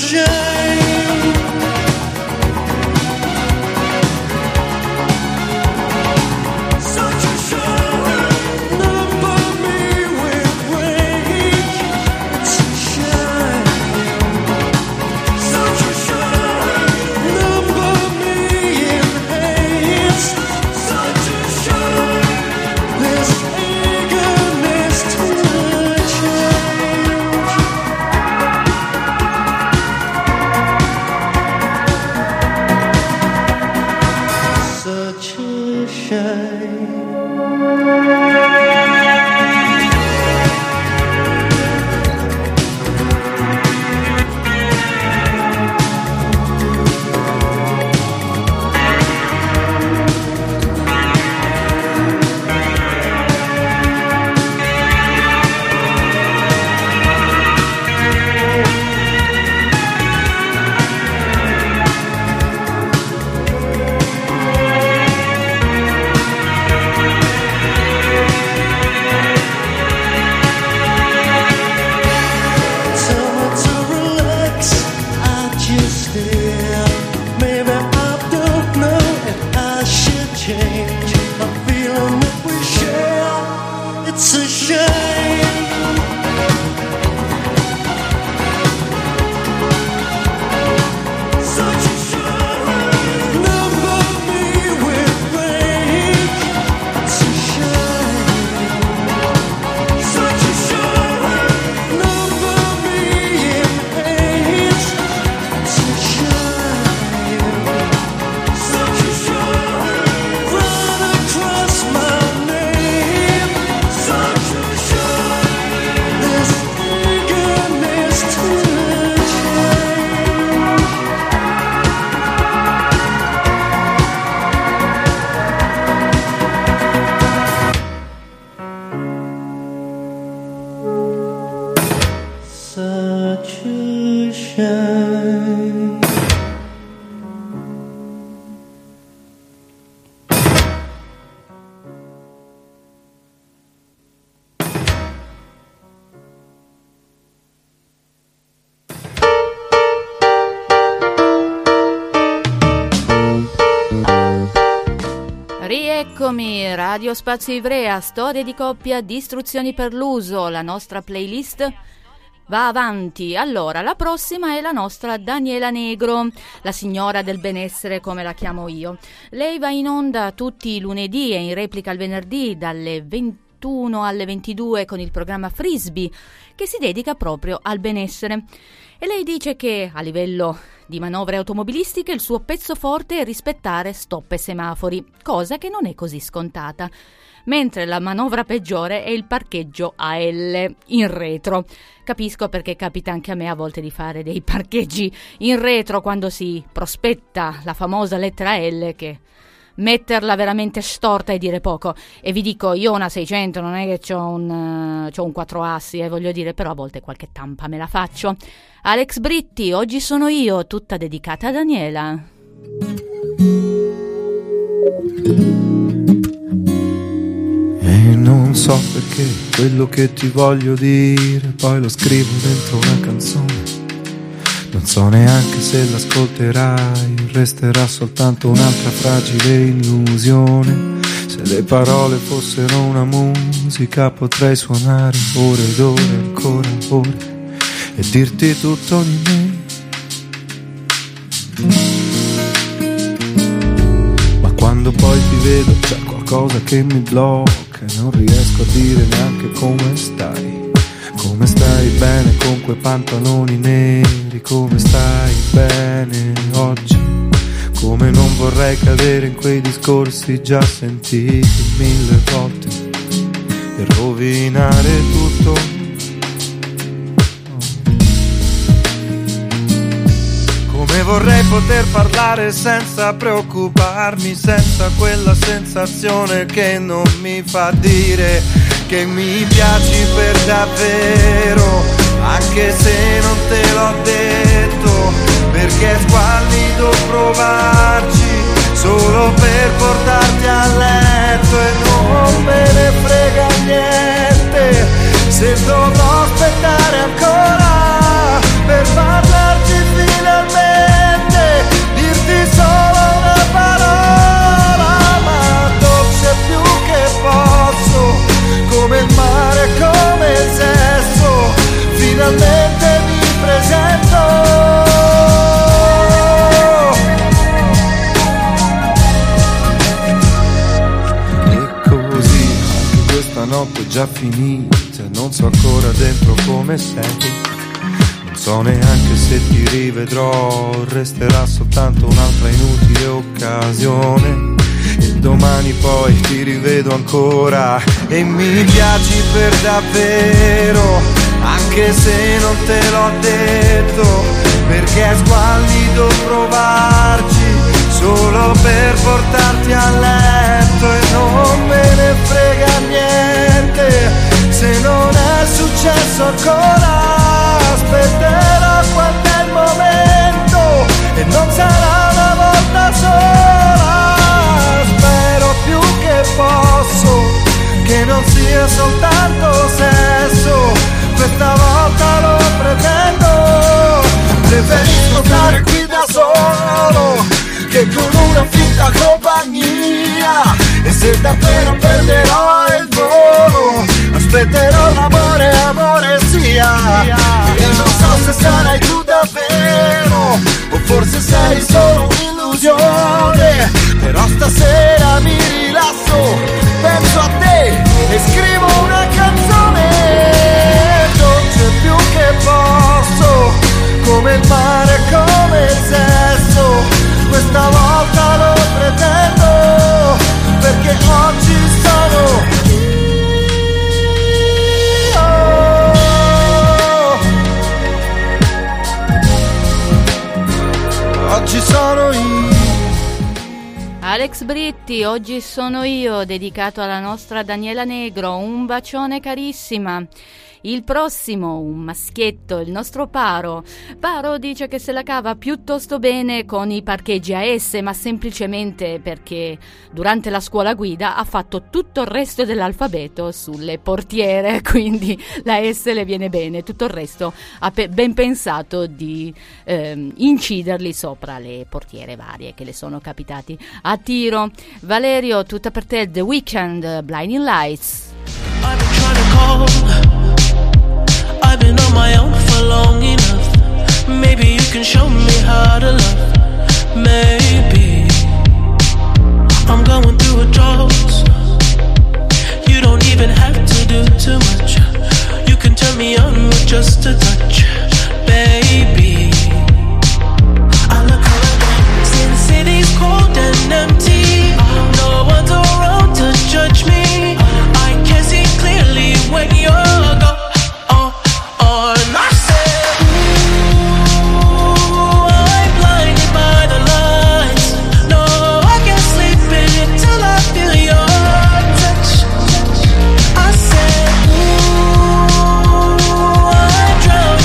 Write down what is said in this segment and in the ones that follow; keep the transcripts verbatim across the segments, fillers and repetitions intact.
Rieccomi, Radio Spazio Ivrea, storie di coppia, distruzioni per l'uso, la nostra playlist va avanti. Allora, la prossima è la nostra Daniela Negro, la signora del benessere come la chiamo io. Lei va in onda tutti i lunedì e in replica il venerdì dalle ventuno alle ventidue con il programma Frisbee che si dedica proprio al benessere. E lei dice che a livello di manovre automobilistiche il suo pezzo forte è rispettare stop e semafori, cosa che non è così scontata, mentre la manovra peggiore è il parcheggio A L in retro. Capisco perché capita anche a me a volte di fare dei parcheggi in retro quando si prospetta la famosa lettera L, che metterla veramente storta e dire poco. E vi dico, io ho una seicento, non è che c'ho un, c'ho un quattro assi, eh, voglio dire, però a volte qualche tampa me la faccio. Alex Britti, oggi sono io, tutta dedicata a Daniela. E non so perché quello che ti voglio dire poi lo scrivo dentro una canzone. Non so neanche se l'ascolterai, resterà soltanto un'altra fragile illusione. Se le parole fossero una musica potrei suonare ore ed ore, ancora ore, e dirti tutto di me. Ma quando poi ti vedo c'è qualcosa che mi blocca e non riesco a dire neanche come stai. Come stai bene con quei pantaloni neri, come stai bene oggi. Come non vorrei cadere in quei discorsi già sentiti mille volte e rovinare tutto. Come vorrei poter parlare senza preoccuparmi, senza quella sensazione che non mi fa dire che mi piaci per davvero, anche se non te l'ho detto, perché è squallido provarci solo per portarti a letto e non me ne frega niente se dovrò aspettare ancora per parlarti già finita, non so ancora dentro come sei. Non so neanche se ti rivedrò, resterà soltanto un'altra inutile occasione. E domani poi ti rivedo ancora e mi piaci per davvero, anche se non te l'ho detto, perché è squallido provarci solo per portarti a letto. E non me ne frega niente se non è successo ancora, aspetterò quando è il momento e non sarà una volta sola. Spero più che posso che non sia soltanto sesso, questa volta lo pretendo. Preferisco stare qui da solo che con una finta compagnia, e se davvero perderò il volo aspetterò l'amore, amore sia. E non so se sarai tu davvero o forse sei solo un'illusione, però stasera mi rilasso, penso a te e scrivo una canzone. Non c'è più che posso, come il mare, come il sesso, questa volta lo pretendo, perché oggi sono io. Oggi sono io. Alex Britti, oggi sono io, dedicato alla nostra Daniela Negro, un bacione carissima. Il prossimo, un maschietto, il nostro Paro. Paro dice che se la cava piuttosto bene con i parcheggi a S, ma semplicemente perché durante la scuola guida ha fatto tutto il resto dell'alfabeto sulle portiere, quindi la S le viene bene, tutto il resto ha pe- ben pensato di ehm, inciderli sopra le portiere varie che le sono capitati a tiro. Valerio, tutta per te, The Weeknd, Blinding Lights. I've been trying to call, I've been on my own for long enough. Maybe you can show me how to love. Maybe I'm going through a drought. You don't even have to do too much. You can turn me on with just a touch, baby. I look around, see the city's cold and empty. No one's around to judge me. I can see clearly when you're gone. And I said, ooh, I'm blinded by the lights. No, I can't sleep until I feel your touch. I said, ooh, I'm drowning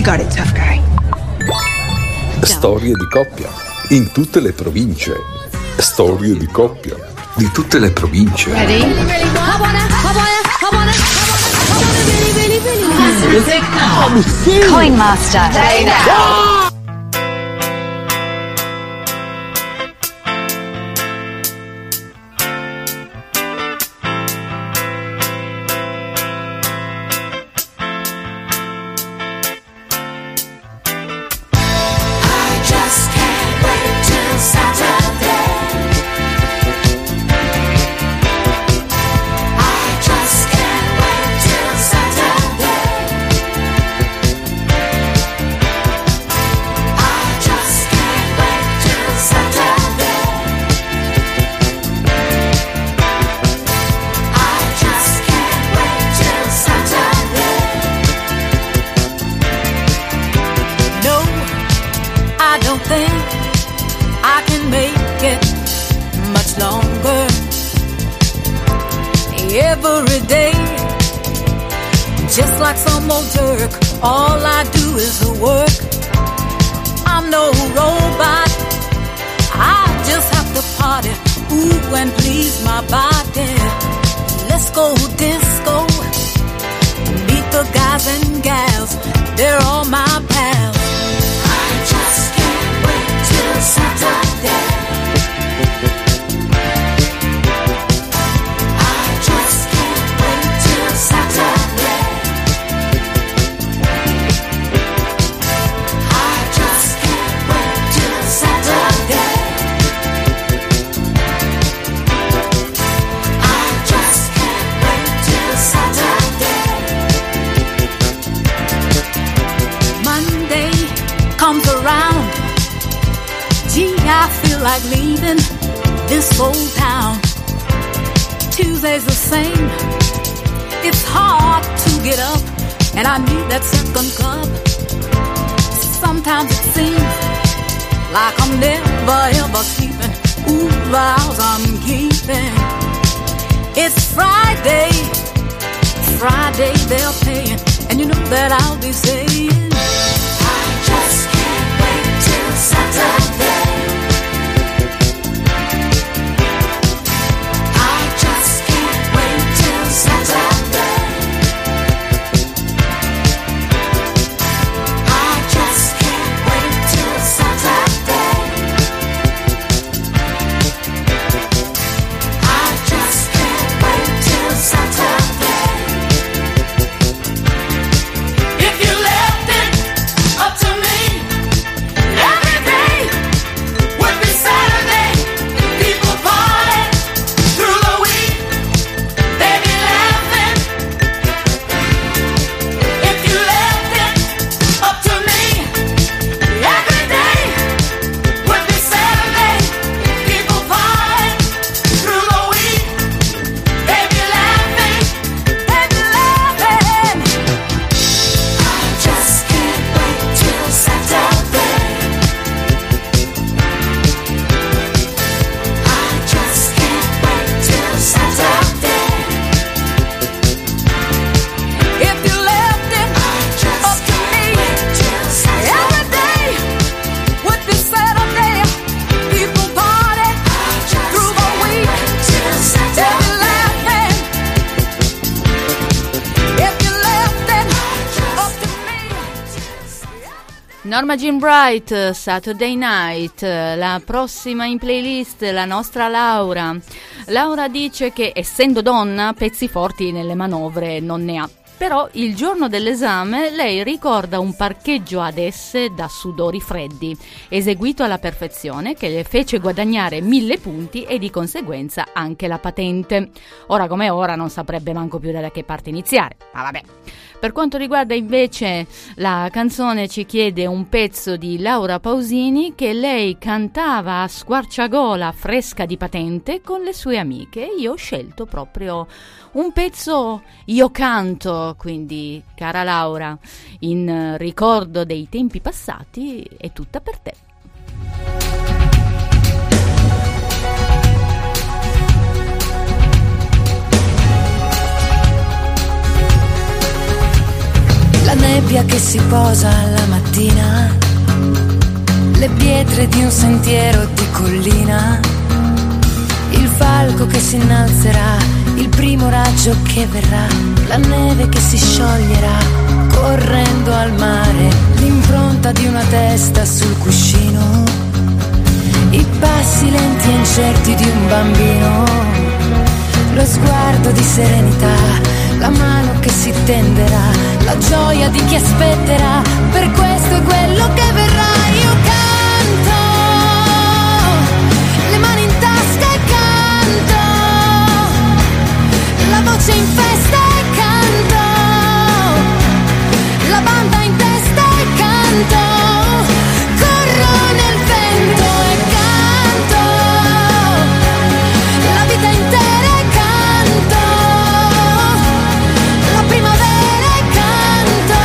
got it, tough guy. Storie di coppia in tutte le province. Storie di coppia di tutte le province. Ready? I wanna, I wanna, I wanna, I wanna really, really, really. Music now. Coin Master. Play now. Norma Jean Bright, Saturday Night. La prossima in playlist, la nostra Laura. Laura dice che essendo donna pezzi forti nelle manovre non ne ha. Però il giorno dell'esame lei ricorda un parcheggio ad esse da sudori freddi, eseguito alla perfezione, che le fece guadagnare mille punti e di conseguenza anche la patente. Ora come ora non saprebbe manco più da che parte iniziare, ma vabbè. Per quanto riguarda invece la canzone, ci chiede un pezzo di Laura Pausini che lei cantava a squarciagola fresca di patente con le sue amiche. Io ho scelto proprio un pezzo Io canto, quindi cara Laura, in ricordo dei tempi passati, è tutta per te. La la nebbia che si posa alla mattina, le pietre di un sentiero di collina, il falco che si innalzerà, il primo raggio che verrà, la neve che si scioglierà correndo al mare, l'impronta di una testa sul cuscino, i passi lenti e incerti di un bambino, lo sguardo di serenità, la mano che si tenderà, la gioia di chi aspetterà, per questo è quello che verrà. Io canto, le mani in tasca e canto, la voce in festa e canto, la banda in testa e canto, corro nel vento e canto, la vita intera e canto, la primavera e canto,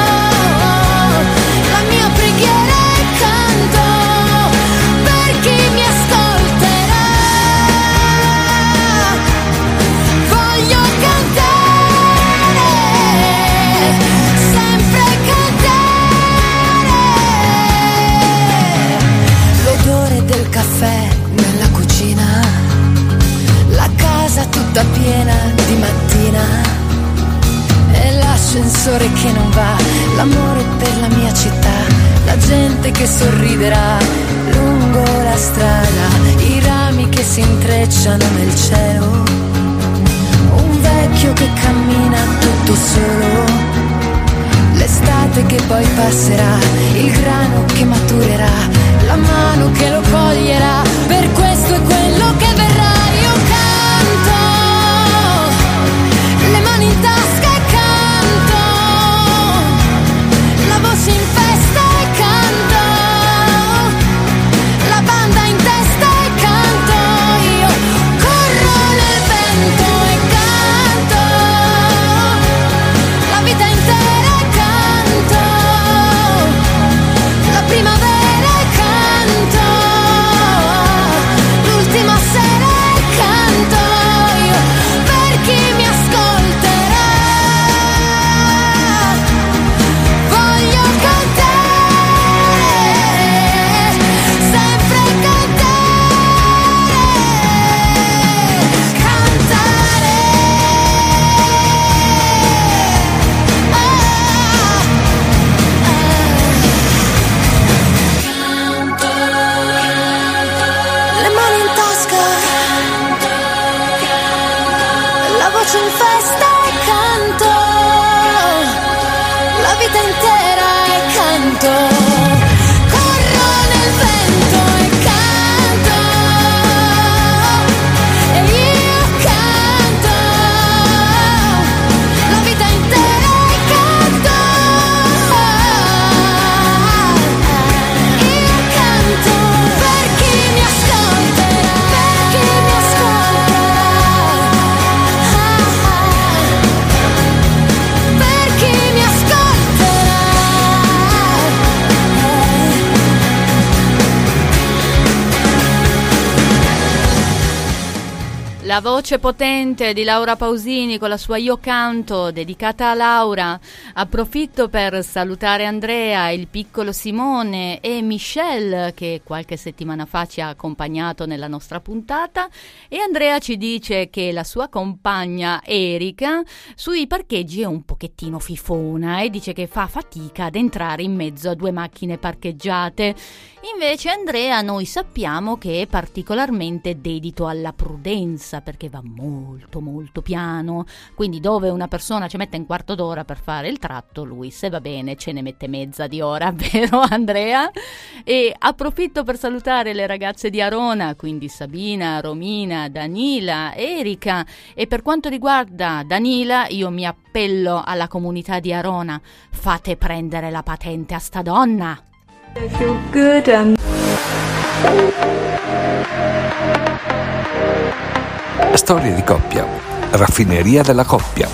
la mia preghiera e canto, per chi mi ascolterà. Voglio cantare, sempre cantare. L'odore del caffè nella cucina, la casa tutta piena di mattina, e l'ascensore che non va, l'amore per la mia città, la gente che sorriderà lungo la strada, i rami che si intrecciano nel cielo, un vecchio che cammina tutto solo, l'estate che poi passerà, il grano che maturerà, la mano che lo coglierà, per questo è quello che verrà. Io canto, le mani in tasca e canto, la voce in festa e canto, la banda in testa e canto, io corro nel vento e canto, la vita intera e canto, la primavera e canto, l'ultima sera e canto, io per chi mi ascolterà. Voglio cantare, sempre cantare, cantare. Ah, le mani in tasca, la voce in festa e canto, la vita intera e canto, corro nel vento e canto, e io canto, la vita intera e canto, io canto, per chi mi ascolterà, per chi mi ascolterà, per chi mi ascolterà. La voce potente di Laura Pausini con la sua Io Canto, dedicata a Laura. Approfitto per salutare Andrea, il piccolo Simone e Michelle, che qualche settimana fa ci ha accompagnato nella nostra puntata, e Andrea ci dice che la sua compagna Erika sui parcheggi è un pochettino fifona e dice che fa fatica ad entrare in mezzo a due macchine parcheggiate. Invece Andrea noi sappiamo che è particolarmente dedito alla prudenza, perché va molto molto piano, quindi dove una persona ci mette un quarto d'ora per fare il tratto, lui se va bene ce ne mette mezza di ora, vero Andrea? E approfitto per salutare le ragazze di Arona, quindi Sabina, Romina, Danila, Erika, e per quanto riguarda Danila io mi appello alla comunità di Arona: fate prendere la patente a sta donna. I feel good and Storie di coppia. Raffineria della coppia.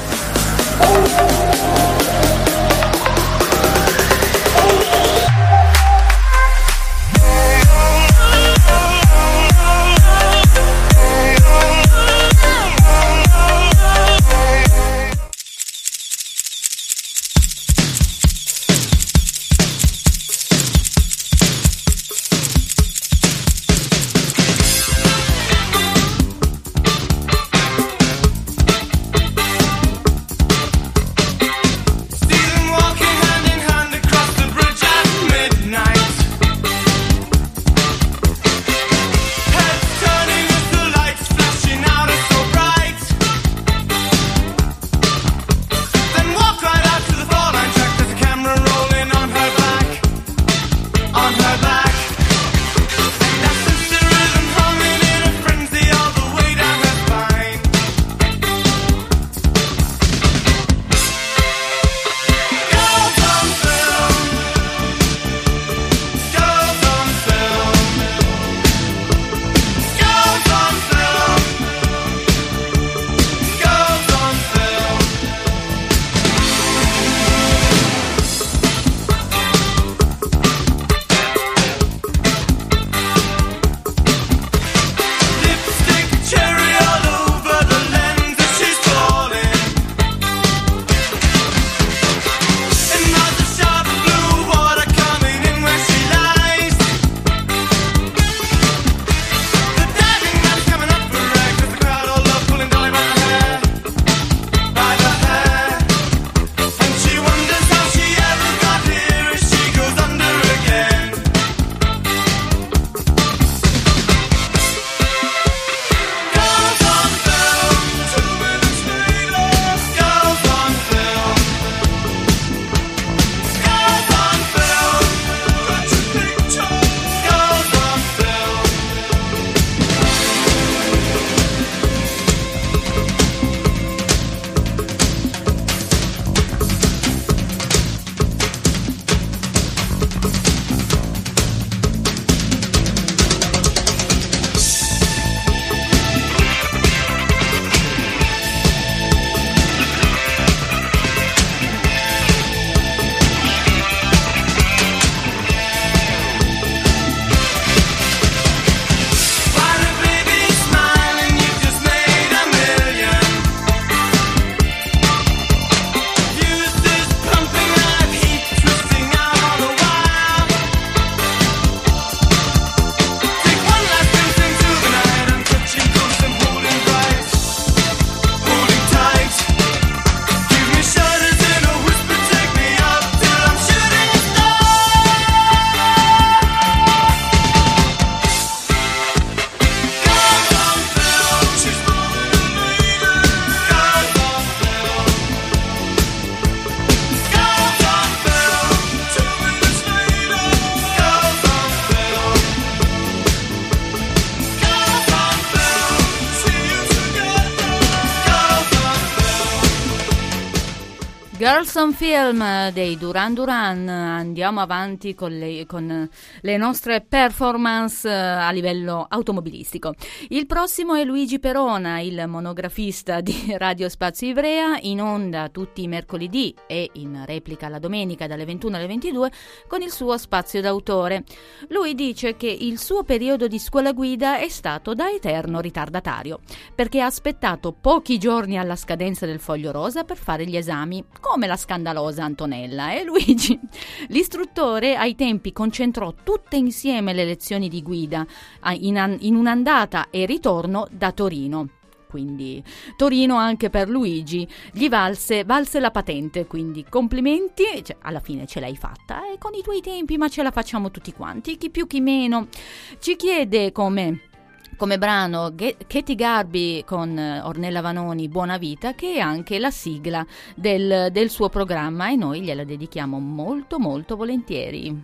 Girls on Film dei Duran Duran. Andiamo avanti con le, con le nostre performance a livello automobilistico. Il prossimo è Luigi Perona, il monografista di Radio Spazio Ivrea, in onda tutti i mercoledì e in replica la domenica dalle ventuno alle ventidue con il suo spazio d'autore. Lui dice che il suo periodo di scuola guida è stato da eterno ritardatario, perché ha aspettato pochi giorni alla scadenza del foglio rosa per fare gli esami, come la scandalosa Antonella e Luigi. L'istruttore ai tempi concentrò tutte insieme le lezioni di guida in, in un'andata e ritorno da Torino. Quindi Torino anche per Luigi gli valse, valse la patente, quindi complimenti, cioè, alla fine ce l'hai fatta e eh, con i tuoi tempi, ma ce la facciamo tutti quanti, chi più chi meno. Ci chiede come come brano Katy Garby con Ornella Vanoni, Buona Vita, che è anche la sigla del, del suo programma, e noi gliela dedichiamo molto molto volentieri.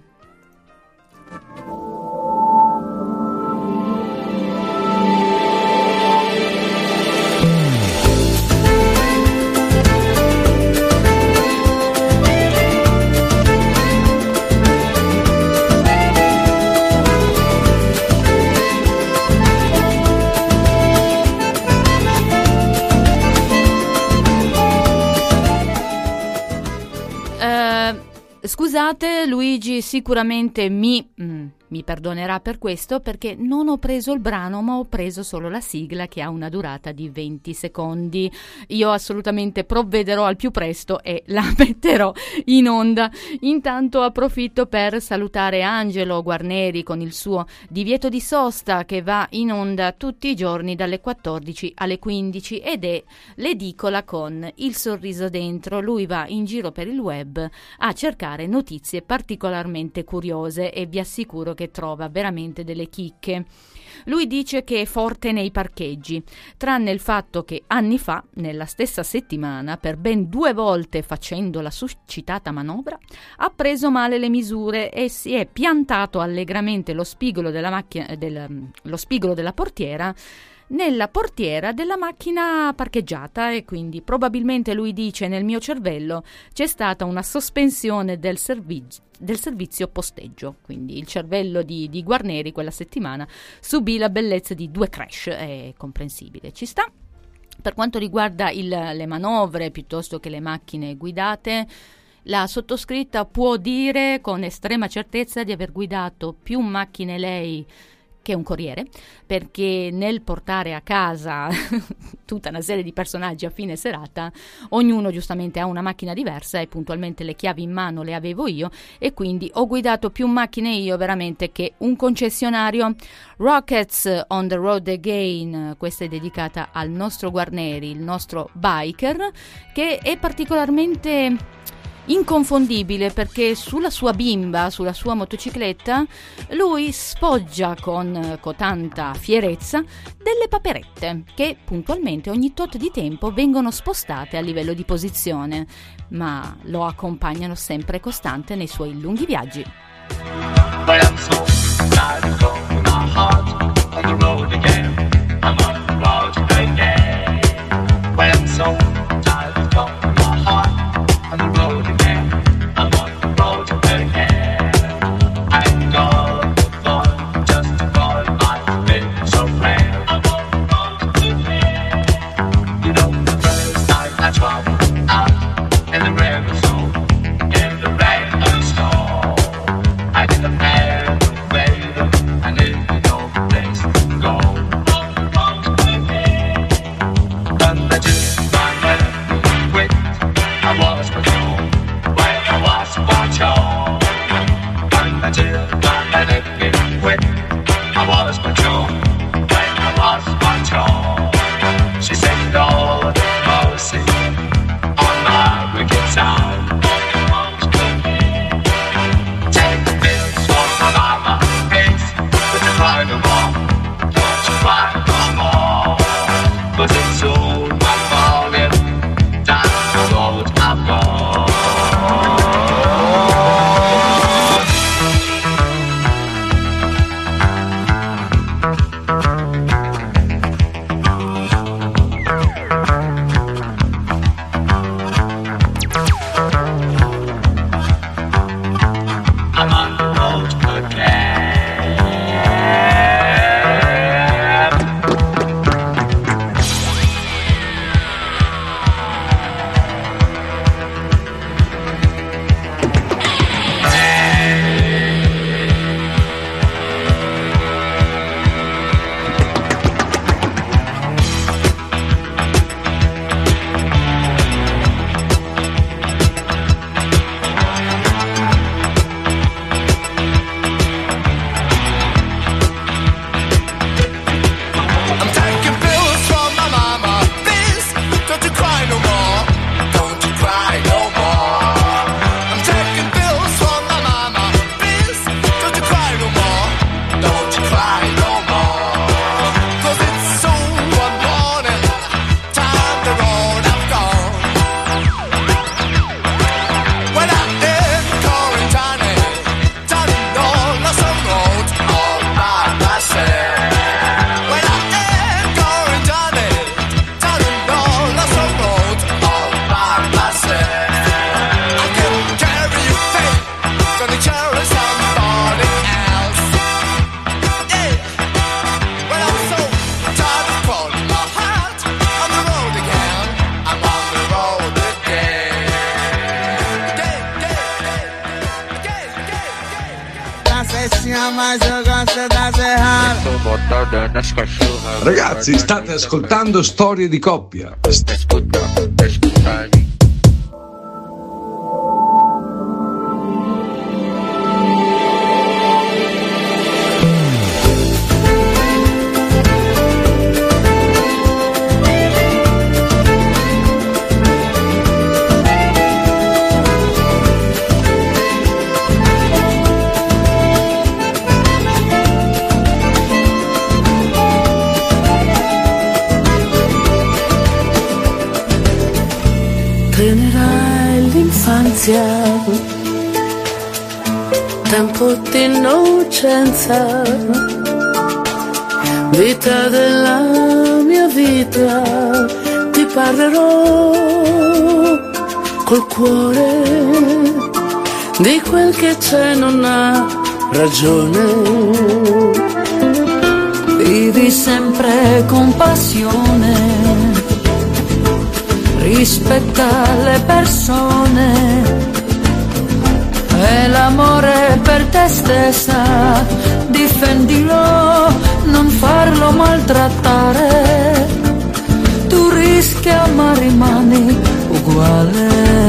Scusate, Luigi sicuramente mi, mm, mi perdonerà per questo, perché non ho preso il brano, ma ho preso solo la sigla, che ha una durata di venti secondi. Io assolutamente provvederò al più presto e la metterò in onda. Intanto approfitto per salutare Angelo Guarneri con il suo Divieto di sosta, che va in onda tutti i giorni dalle quattordici alle quindici ed è l'edicola con il sorriso dentro. Lui va in giro per il web a cercare notizie particolarmente curiose e vi assicuro che trova veramente delle chicche. Lui dice che è forte nei parcheggi, tranne il fatto che anni fa, nella stessa settimana, per ben due volte facendo la suscitata manovra, ha preso male le misure e si è piantato allegramente lo spigolo della macchina, del, lo spigolo della portiera nella portiera della macchina parcheggiata, e quindi probabilmente, lui dice, nel mio cervello c'è stata una sospensione del servizio del servizio posteggio, quindi il cervello di, di Guarneri quella settimana subì la bellezza di due crash, è comprensibile, ci sta. Per quanto riguarda il, le manovre piuttosto che le macchine guidate, la sottoscritta può dire con estrema certezza di aver guidato più macchine lei che un corriere, perché nel portare a casa tutta una serie di personaggi a fine serata, ognuno giustamente ha una macchina diversa e puntualmente le chiavi in mano le avevo io, e quindi ho guidato più macchine io veramente che un concessionario. Rockets on the Road Again, questa è dedicata al nostro Guarneri, il nostro biker, che è particolarmente inconfondibile perché sulla sua bimba, sulla sua motocicletta, lui sfoggia con, con tanta fierezza delle paperette che puntualmente ogni tot di tempo vengono spostate a livello di posizione, ma lo accompagnano sempre costante nei suoi lunghi viaggi. Ragazzi, state ascoltando Storie di Coppia. Tenerai l'infanzia, tempo di innocenza, vita della mia vita, ti parlerò col cuore di quel che c'è, non ha ragione. Vivi sempre con passione, rispetta le persone e l'amore per te stessa, difendilo, non farlo maltrattare, tu rischia ma rimani uguale.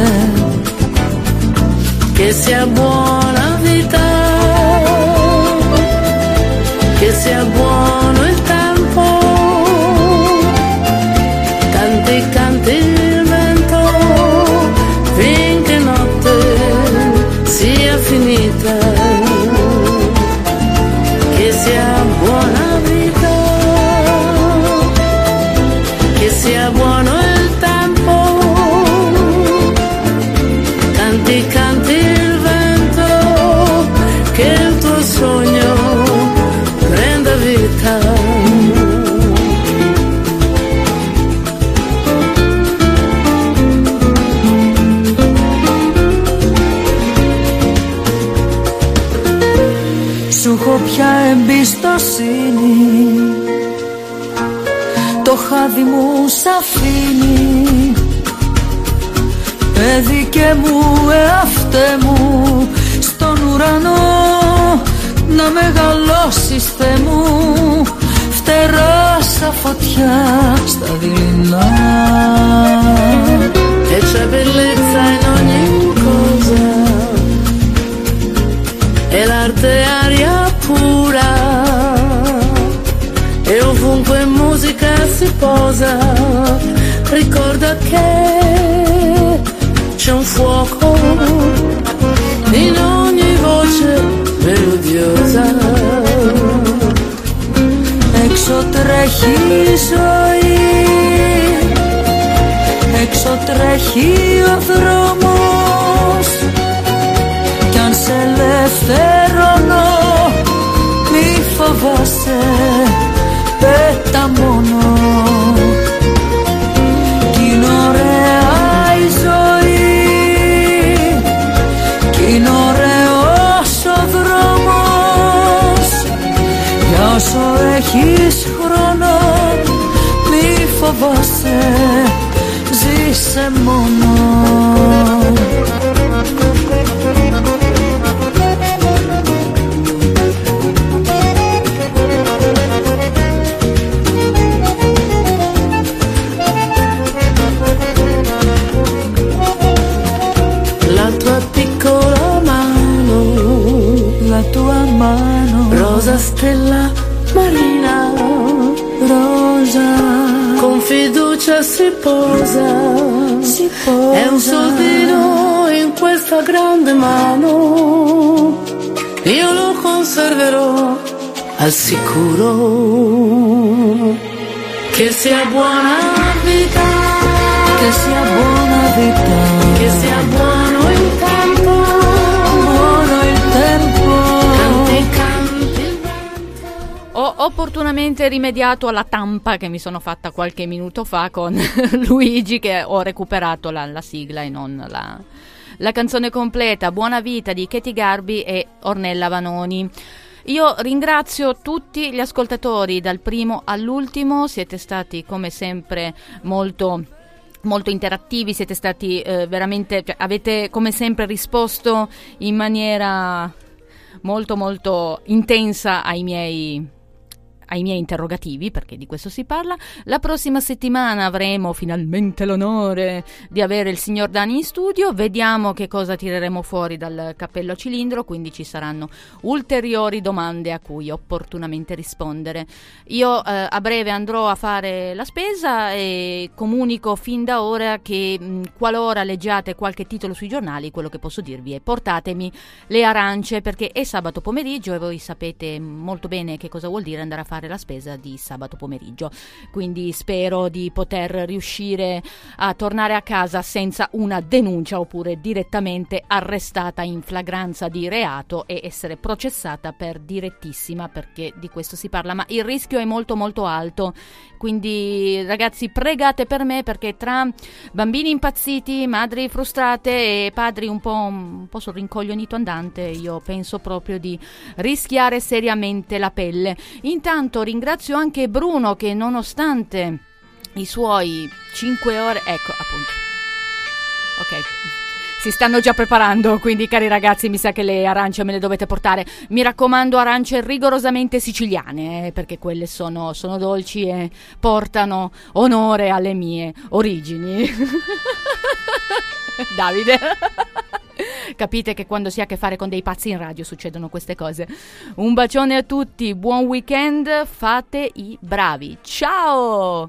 Che sia buona vita, che sia buono il tempo, canti canti il vento, finché notte sia finita. Che sia buona vita, che sia buono il tempo, canti canti il vento, che il tuo sogno prenda vita. Έχω πια εμπιστοσύνη, το χάδι μου σ' αφήνει, παιδί και μου, εαυτέ μου, στον ουρανό να μεγαλώσεις, Θεέ μου, φτερά σαν φωτιά στα δειλινά. E c'è bellezza in ogni cosa, e l'arte è aria pura, e ovunque musica si posa, ricorda che c'è un fuoco in ogni voce melodiosa. Έξω τρέχει η ζωή, έξω τρέχει ο δρόμος, κι αν σε ελευθερώνω μη φοβάσαι, πέτα μόνο. Κι είναι ωραία η ζωή, κι είναι ωραίος ο δρόμος, για όσο έχεις χρόνο μη φοβάσαι, ζήσε μόνο. Rosa stella marina, rosa, con fiducia si posa, si posa. È un soldino in questa grande mano, io lo conserverò al sicuro. Che sia buona vita, che sia buona vita, che sia buono il tempo, buono il tempo. Ho opportunamente rimediato alla tampa che mi sono fatta qualche minuto fa con Luigi, che ho recuperato la, la sigla e non la, la canzone completa. Buona vita di Katy Garby e Ornella Vanoni. Io ringrazio tutti gli ascoltatori dal primo all'ultimo, siete stati come sempre molto molto interattivi, siete stati eh, veramente, cioè, avete come sempre risposto in maniera molto molto intensa ai miei ai miei interrogativi, perché di questo si parla. La prossima settimana avremo finalmente l'onore di avere il signor Dani in studio, vediamo che cosa tireremo fuori dal cappello a cilindro, quindi ci saranno ulteriori domande a cui opportunamente rispondere. Io eh, a breve andrò a fare la spesa e comunico fin da ora che mh, qualora leggiate qualche titolo sui giornali, quello che posso dirvi è: portatemi le arance, perché è sabato pomeriggio e voi sapete molto bene che cosa vuol dire andare a fare la spesa di sabato pomeriggio, quindi spero di poter riuscire a tornare a casa senza una denuncia oppure direttamente arrestata in flagranza di reato e essere processata per direttissima, perché di questo si parla, ma il rischio è molto molto alto, quindi ragazzi pregate per me, perché tra bambini impazziti, madri frustrate e padri un po', un po' sul rincoglionito andante, io penso proprio di rischiare seriamente la pelle. Intanto ringrazio anche Bruno che nonostante i suoi cinque ore, ecco appunto, ok, si stanno già preparando, quindi cari ragazzi mi sa che le arance me le dovete portare, mi raccomando arance rigorosamente siciliane, eh, perché quelle sono, sono dolci e portano onore alle mie origini. Davide, capite che quando si ha a che fare con dei pazzi in radio succedono queste cose. Un bacione a tutti, buon weekend, fate i bravi, ciao!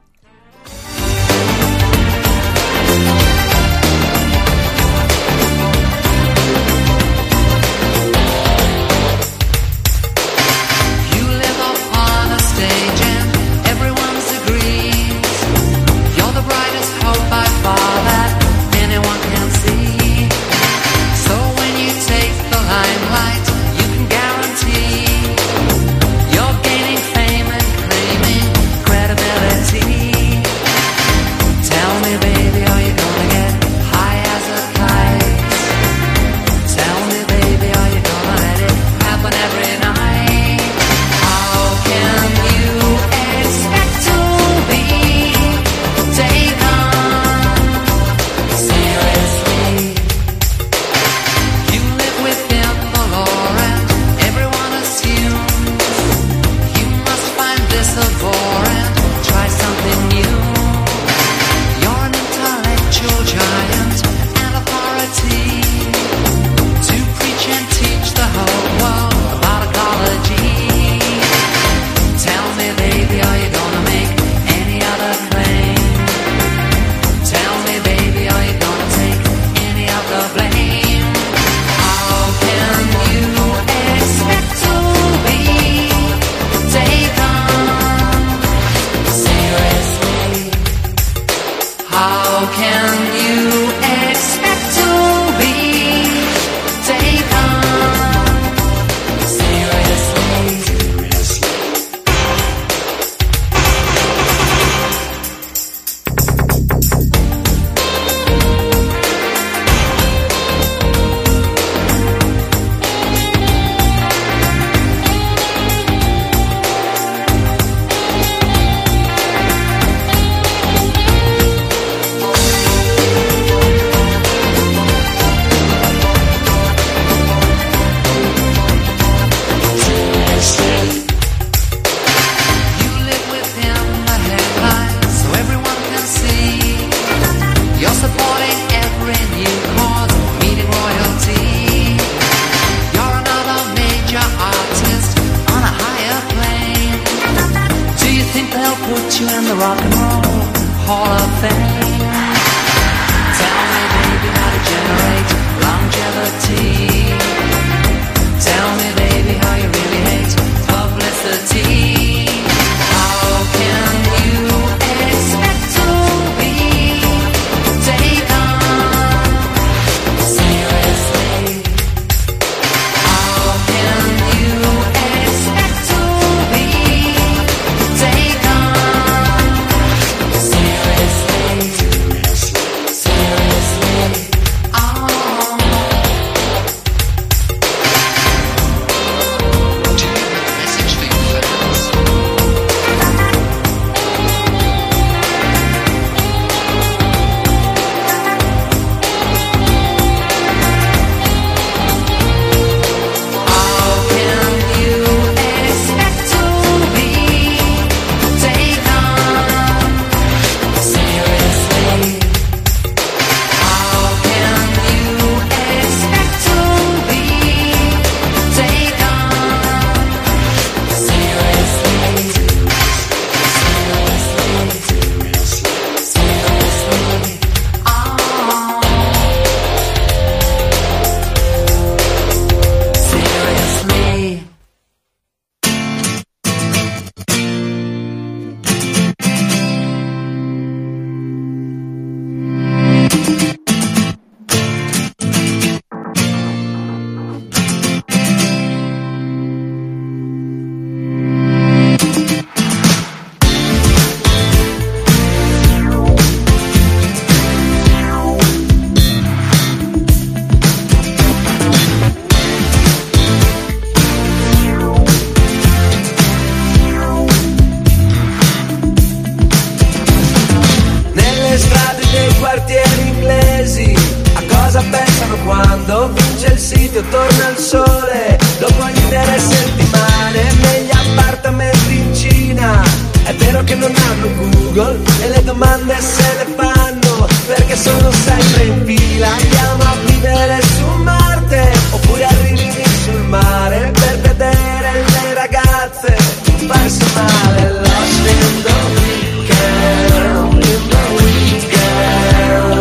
studio torna il sole dopo intere settimane negli appartamenti in Cina. È vero che non hanno Google e le domande se le fanno perché sono sempre in fila. Andiamo a vivere su Marte oppure arrivi sul mare per vedere le ragazze farsi male. Lost in the weekend, in the weekend.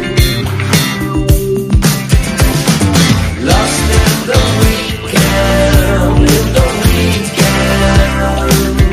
Lost in the weekend, in the weekend.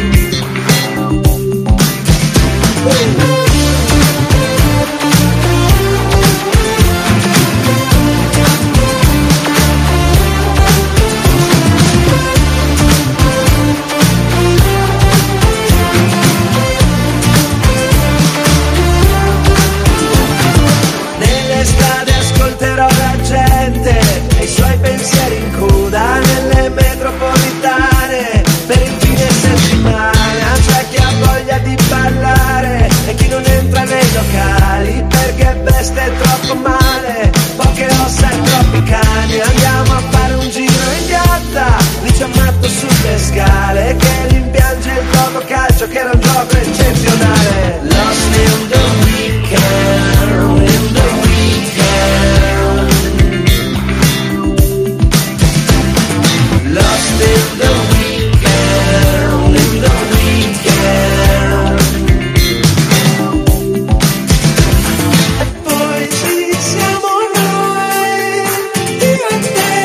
Nelle strade ascolterò la gente e i suoi pensieri in coda nelle metropolitane per il fine settimana. C'è chi ha voglia di ballare e chi non entra nei locali perché veste troppo male, poche ossa e troppi cani. Andiamo a fare un giro in piazza, lì c'è un matto sulle scale che rimpiange il gioco calcio che era un gioco eccezionale. Lost in the weekend, in the weekend. Lost in the weekend, in the weekend. E poi ci siamo noi, io e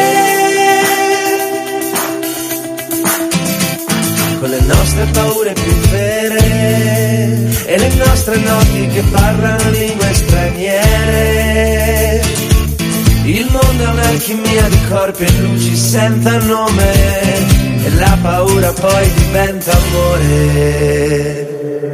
te, con le nostre paure più vere e le nostre notti che parlano lingue straniere. Il mondo è un'alchimia di corpi e luci senza nome e la paura poi diventa amore.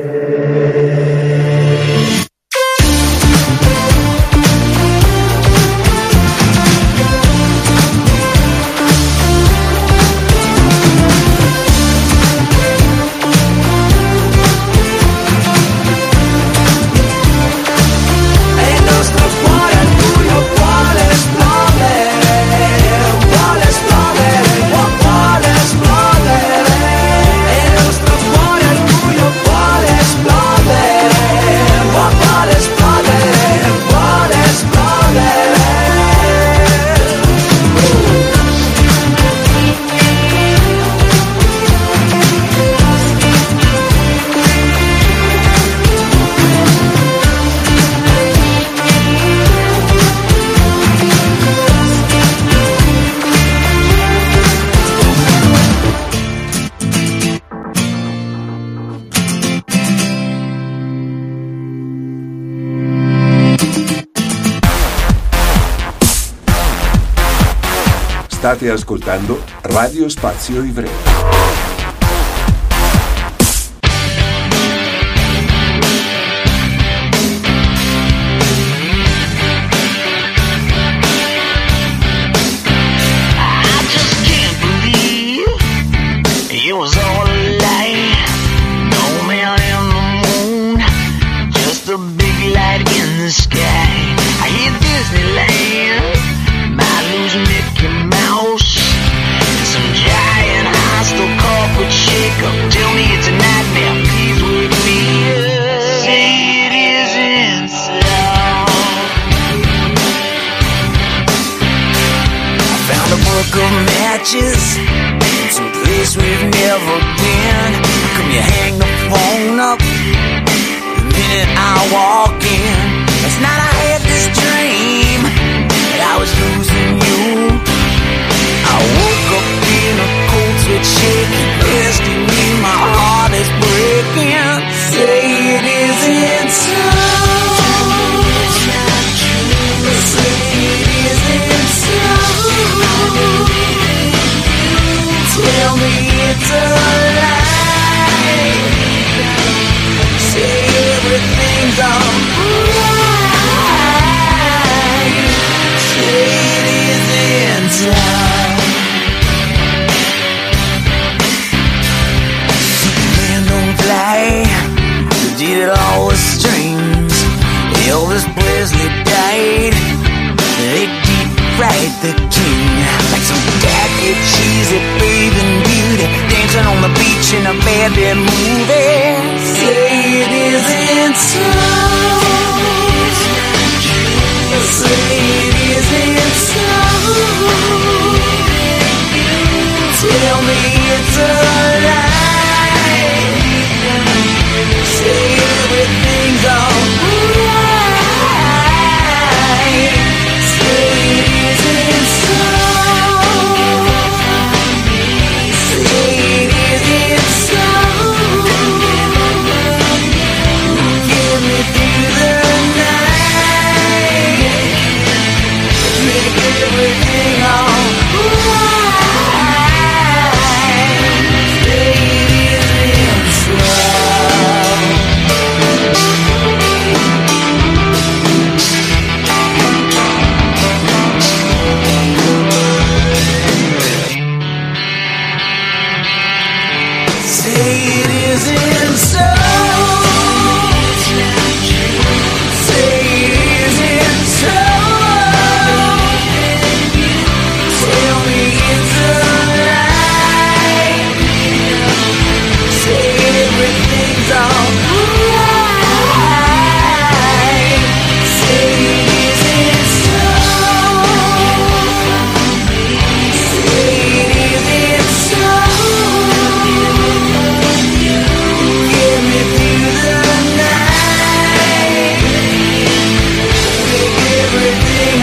State ascoltando Radio Spazio Ivrea. Some place we've never been. Come you hang the phone up the minute I walk in. Last night I had this dream that I was losing you. I woke up in a cold sweat shaking, resting me, my heart is breaking. Say it isn't so. Say it isn't so. Tell me it's a lie. Say everything's alright. happy movie. Say it isn't so. Say it isn't so. Tell me it's a lie. Say everything's alright. Say it isn't so. Say it isn't so. Get me through the night. Make everything alright. Say it isn't so. Say it isn't so. Say it isn't so. Tell me it's a lie. Say everything's alright. Say it isn't so. Say it isn't so. Get me through the night. Make everything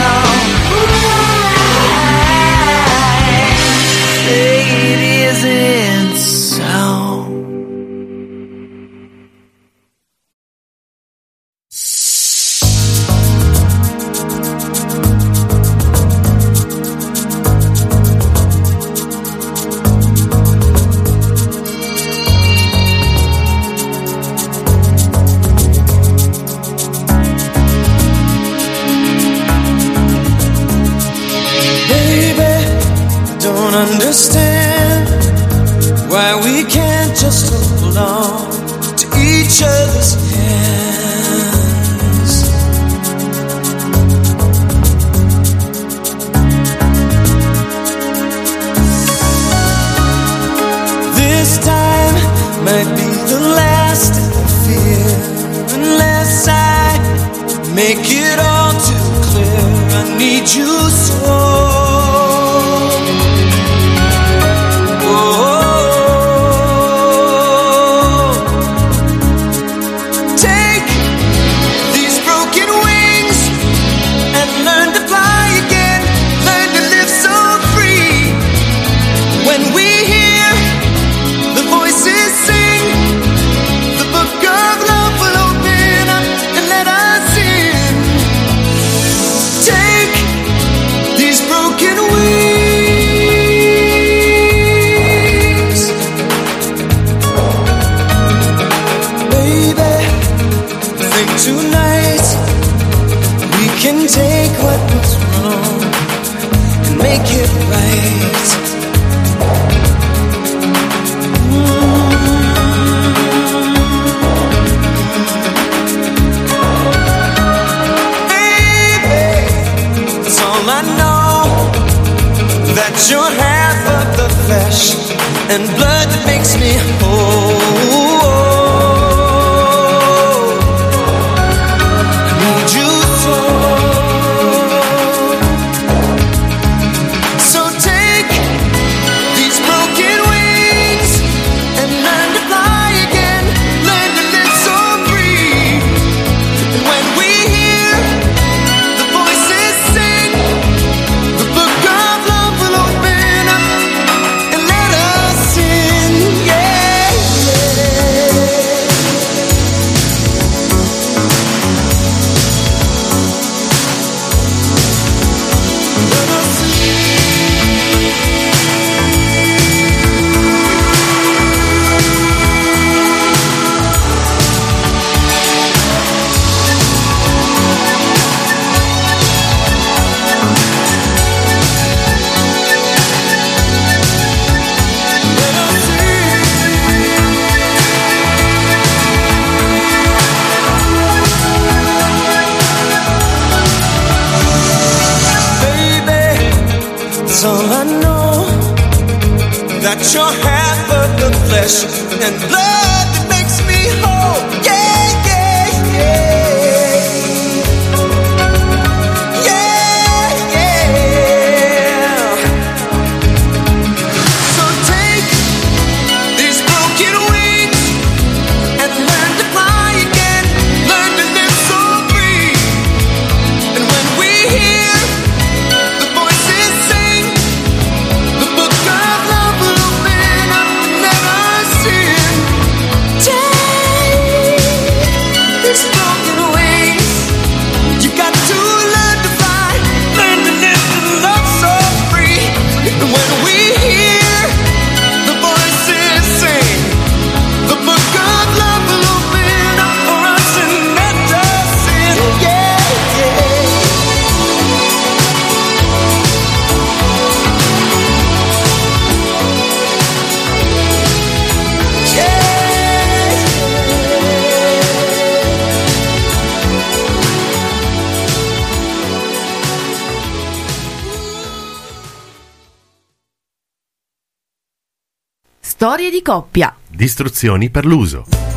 alright. Say it isn't so. Baby, don't understand why we can't just hold on to each other's hands. This time might be the last I fear, unless I make it all too clear. I need you so. Take these broken wings and learn to fly again. Learn to live so free. When we hear the voices sing, the book of love will open up and let us in. Take these broken wings. Baby, think tonight we can take what was wrong and make it right. Baby, it's all I know, that you're half of the flesh and blood that makes me whole. I need you so. So take these broken wings and learn to fly again. Learn to live so free. And when we hear the voices sing, the book of love will open up and let us in. Yeah. life of the flesh and blood that makes me whole. Yeah, yeah, yeah. Yeah, yeah. So take these broken wings and learn to fly again. Learn to live so free. And when we hear the voices sing, the book of love will open up and let us in. Take these broken wings. You got to learn to fly, learn to live and love so free. And when we hear the voices sing, the book of love will open up for us and let us in. Yeah, yeah. Storie di coppia. Distruzioni per l'uso.